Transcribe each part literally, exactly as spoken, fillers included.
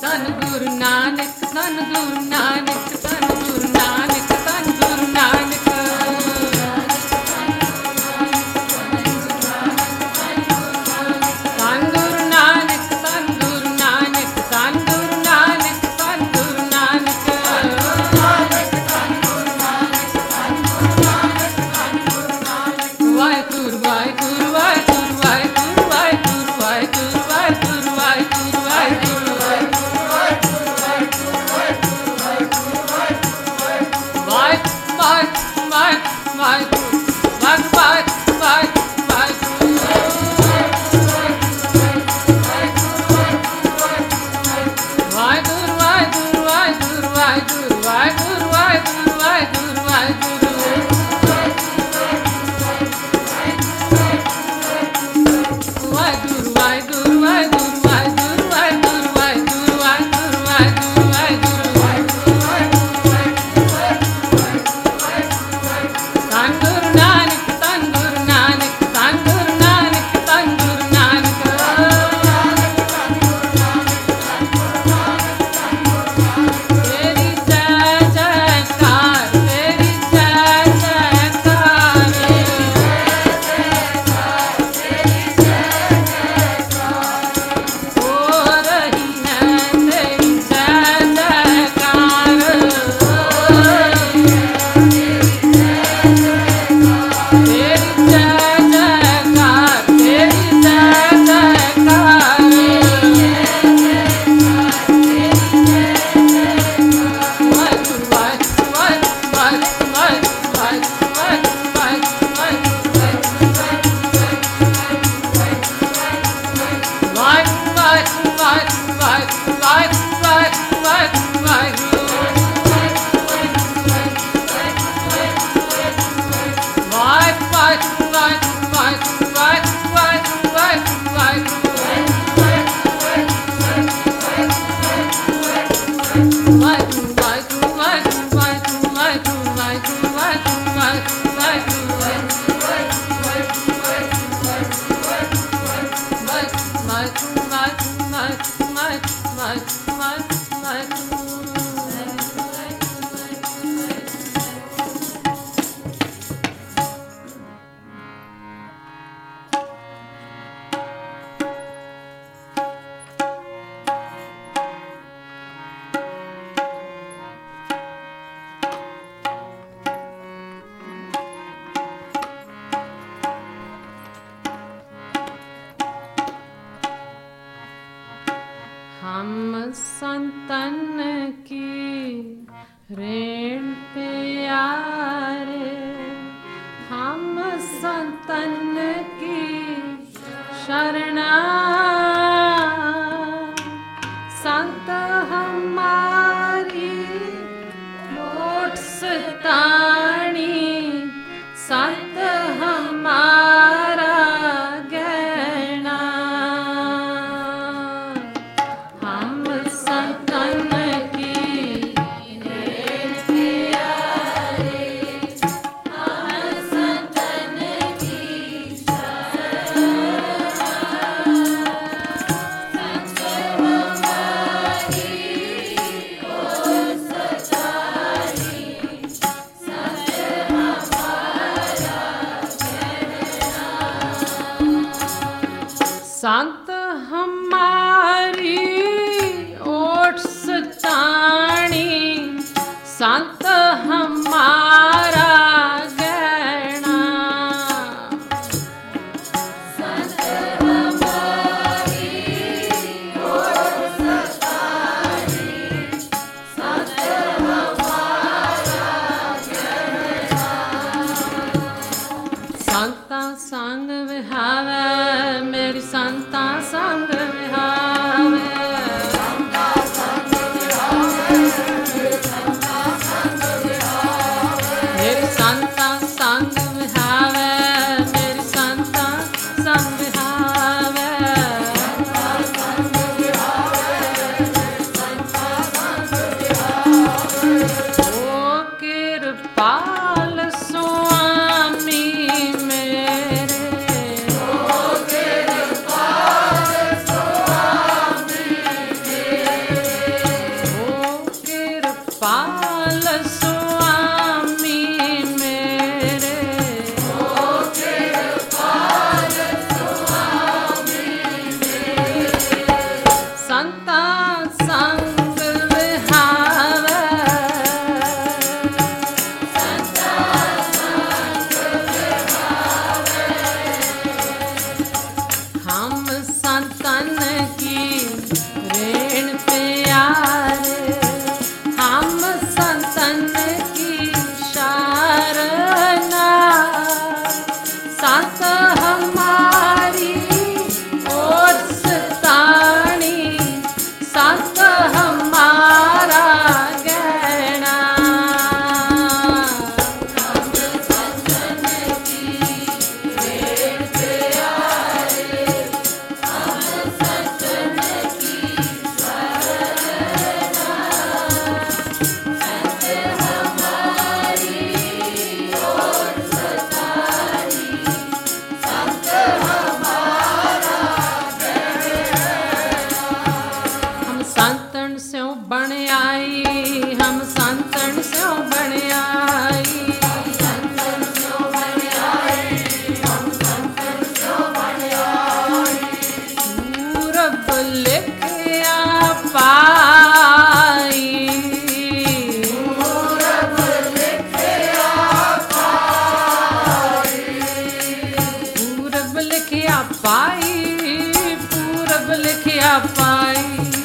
ਧੰਨ ਗੁਰੂ ਨਾਨਕ, ਧੰਨ ਗੁਰੂ ਨਾਨਕ, ਧੰਨ ਗੁਰੂ ਨਾਨਕ, ਧੰਨ ਗੁਰੂ ਨਾਨਕ। ਧੰਨ ਗੁਰੂ ਨਾਨਕ, ਧੰਨ ਗੁਰੂ ਨਾਨਕ, ਧੰਨ ਗੁਰੂ ਨਾਨਕ, ਧੰਨ ਗੁਰੂ ਨਾਨਕ। ਵਾਹਿਗੁਰੂ ਵਾਹਿਗੁਰੂ ਵਾਹਿਗੁਰੂ ਵਾਹਿਗੁਰੂ ਵਾਹਿਗੁਰੂ ਵਾਹਿਗੁਰੂ ਵਾਹਿਗੁਰੂ ਵਾਹਿਗੁਰੂ ਵਾਹਿਗੁਰੂ हम संतन की रेण प्यारे, हम संतन की शरणा, संत हमारी मोट सतानी, संत हमारा गहना। हम संतन की रेण प्यारे, हम संतन की शरणा, संत हमारी ਸੰਗ ਵਿਹਾਵੈ ਹਮ ਸੰਤਨ ਕੀ ਰੇਣ ਪਿਆਰੇ ਹਮ ਸੰਤਨ ਕੀ ਸ਼ਰਨਾ ਸੰਤ ਹਮਾਰੀ ओर सतानी संत हमारा गहना हम संतन की रेण प्यारे हम संतन की शरणा संत हमारी ओर सतानी संत संतन स्यों बण आई हम संतन स्यों बण आई संतन स्यों बण आई हम संतन स्यों बण आई पूरब लिखिया पाई पूरब लिखिया पाई पूरब लिखिया पाई पूरब लिखिया पाई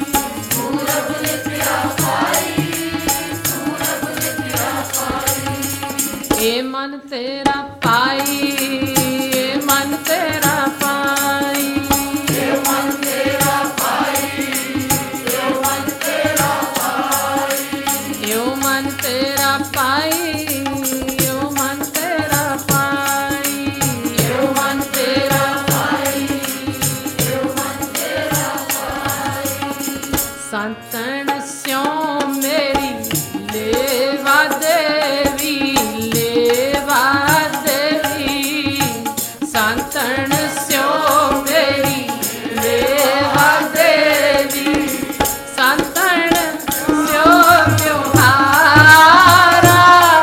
ए मन तेरा पाई ए मन तेरा पाई ए मन तेरा पाई ए मन तेरा पाई ए मन तेरा पाई ए मन तेरा पाई ए मन तेरा पाई ए मन तेरा पाई संतन स्यों मेरी लेवा देवी लेवा देवी संतन स्यों मेरी लेवा देवी संतन स्यों व्यवहारा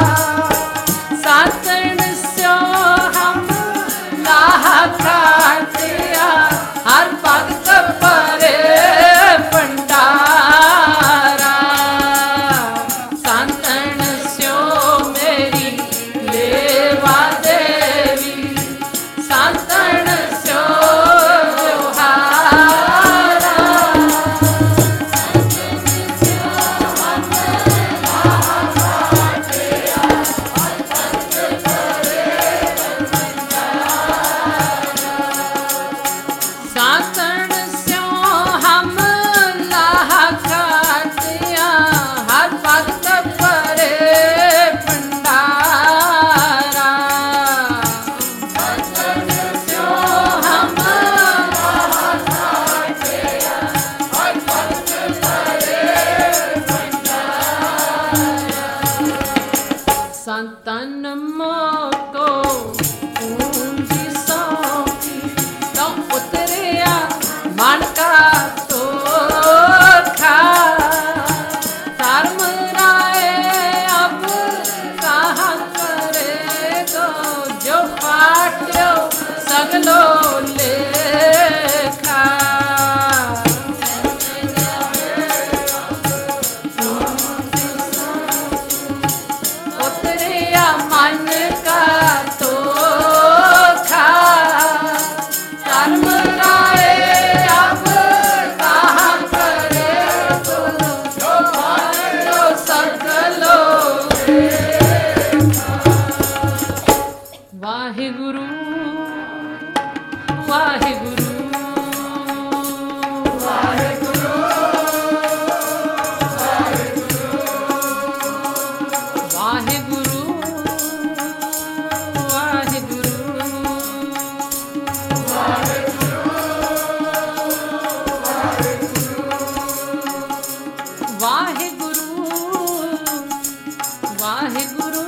संतन स्यों हम लाह खातिया हर भगत परे भंडारा संतन स्यों मेरी लेवा देवी संतन स्यों व्यवहारा संतन स्यों हम लाह खातिया हर भगत परे संतन स्यों हम लाह खातिया हर भगत परे भंडारा संतन स्यों हम लाह खातिया हर भगत परे संतन मोको पूंजी सौंपी तो उतरिया मन का तोखा धर्म राय अब कहाँ करे गो जो पाट्यो सगलो लेखा उतरिया मन का तोखा धर्म राय अब कहाँ करे तो जो पाट्यो सगलो वाहिगुरु वाहिगुरु वाहिगुरु वाहिगुरु वाहिगुरु वाहिगुरु वाहिगुरु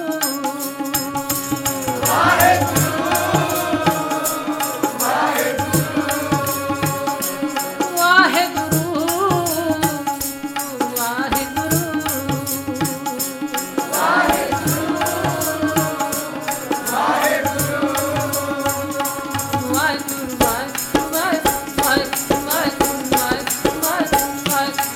Bye.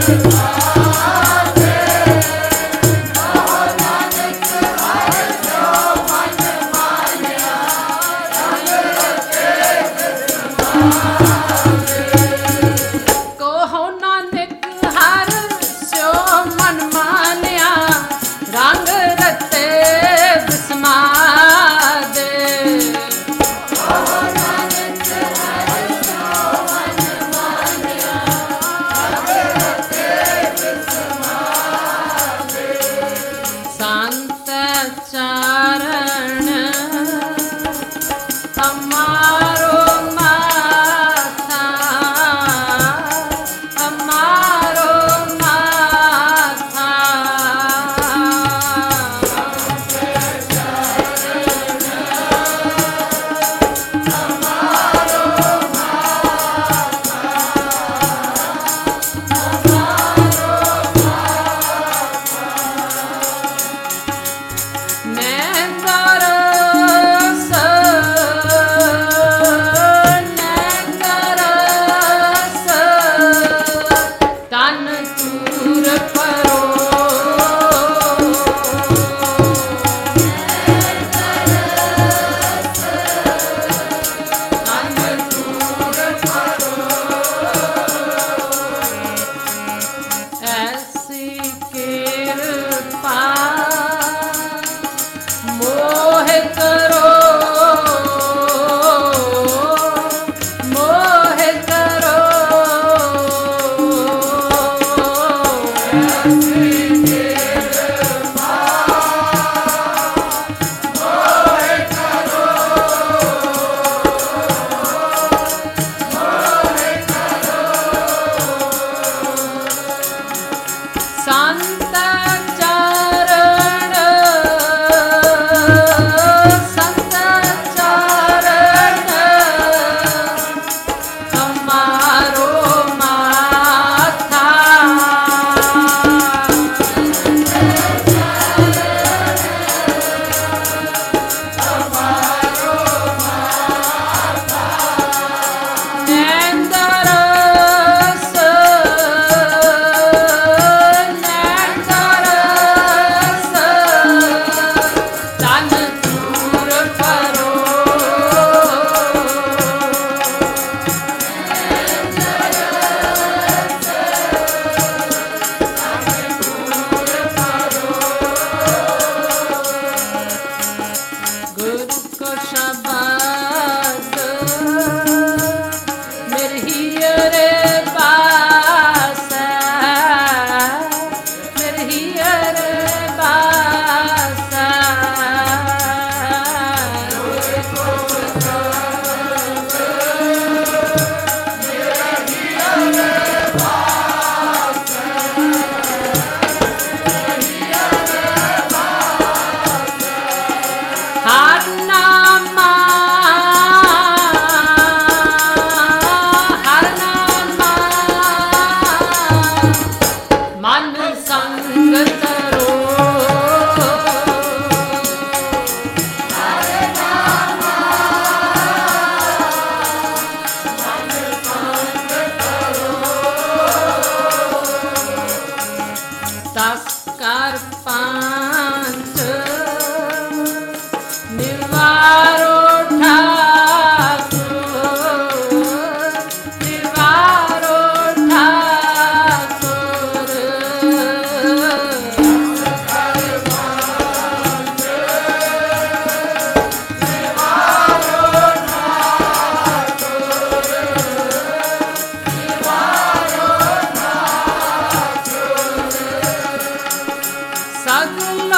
सगुन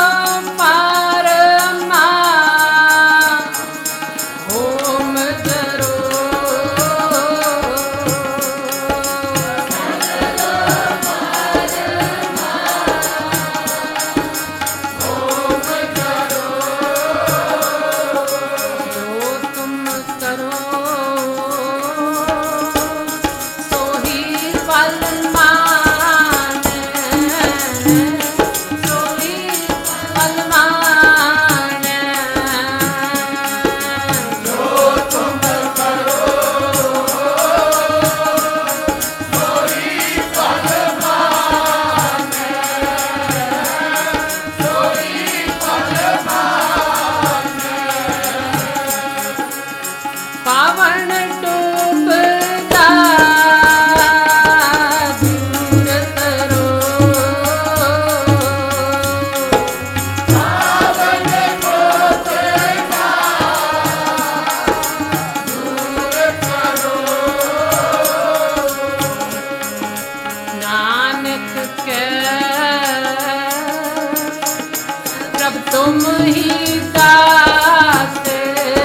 तुम ही दाते,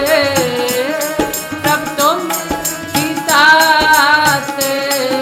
सब तुम ही दाते।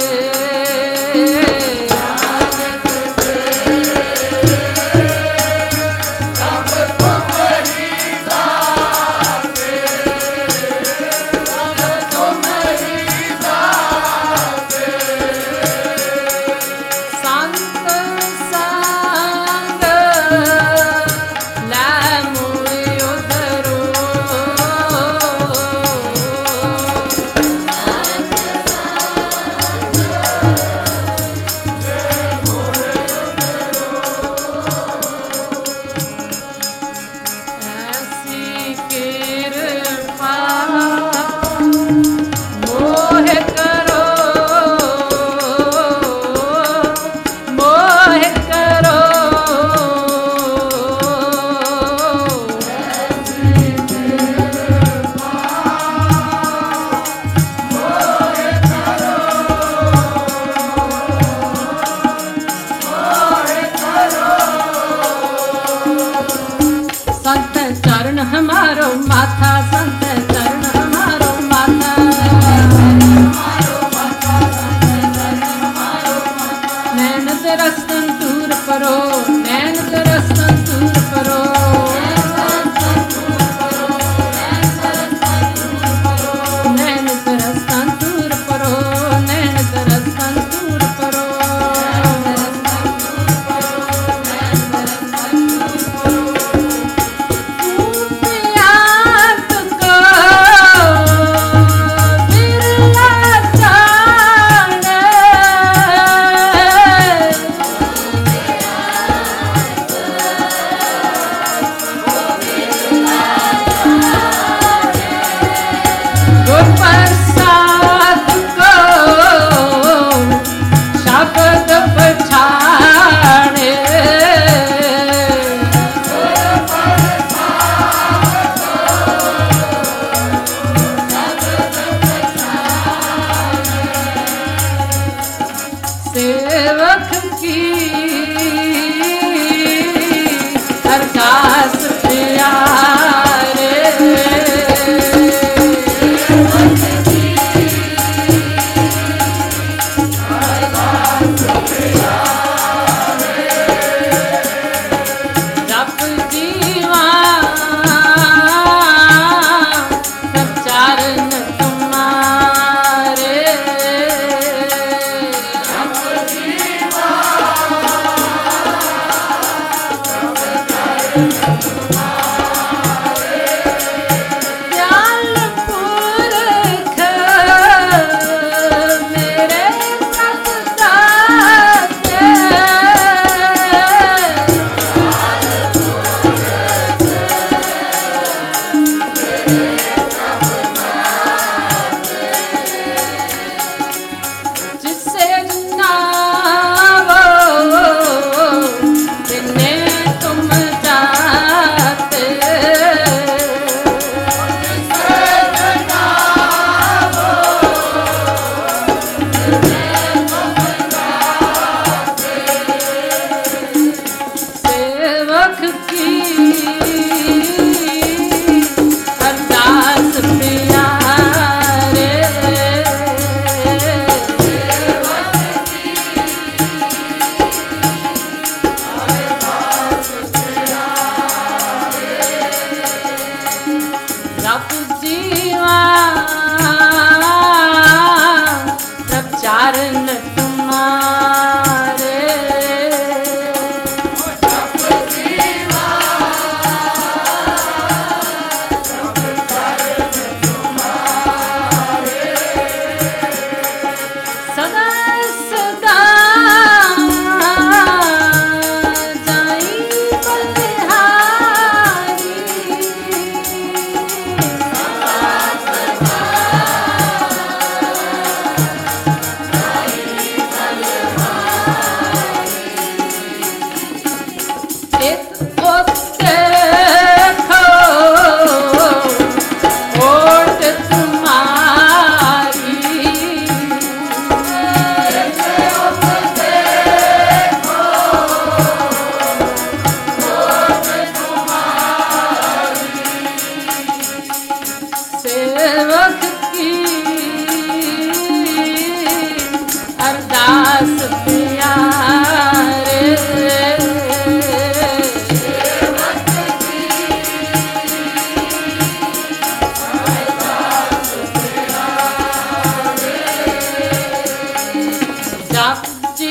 हमारो माथा संत चरण हमारो माथा, नैन दरसन दूर करो, नैन दरसन दूर करो, नैन दरसन दूर करो, नैन दरसन दूर करो। सेवक की अरदास प्यारे, जप दीवान सब चरण तुम्हारे। तुम जा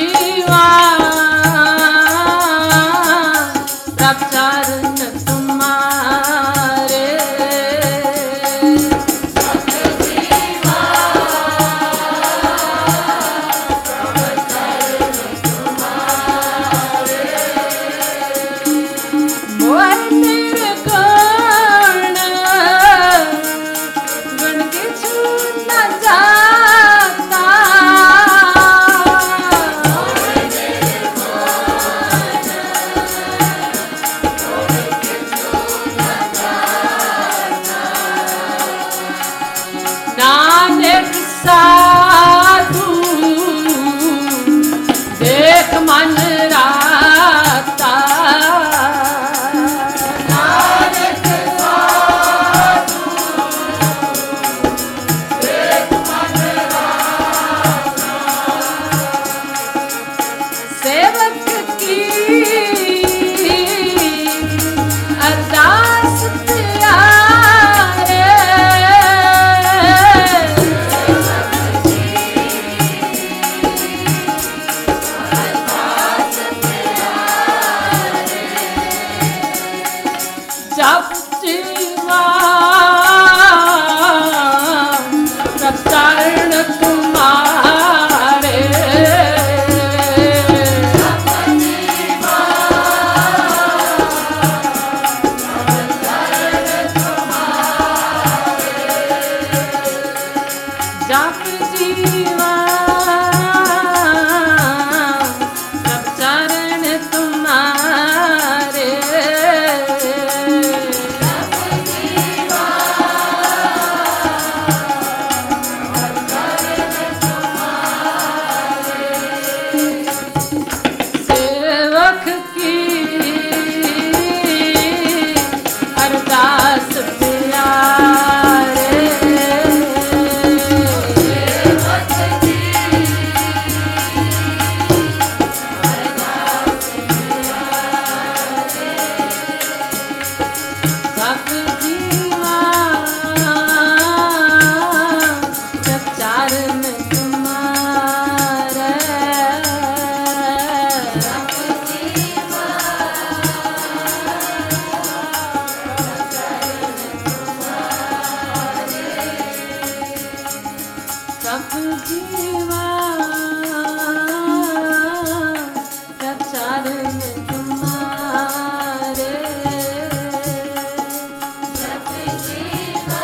जीवा सब चरण तुम्हारे नानक साधु देख मन राता नानक साधु देख मन राता सेवक की अरदास जप जीवा सब चरण तुम्हारे जप जीवा सब चरण तुम्हारे जप जीवा सब चरण तुम्हारे अरदास प्यारे सेवक की अरदास प्यारे सब जीवा सब चरण तुम्हारे सब जीवा सब जीवा सब चरण तुम्हारे सब जीवा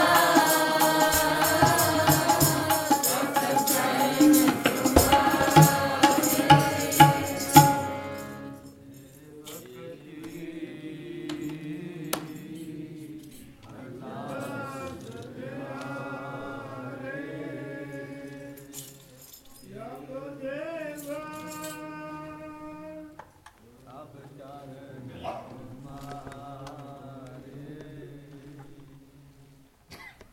सब चरण Dewa,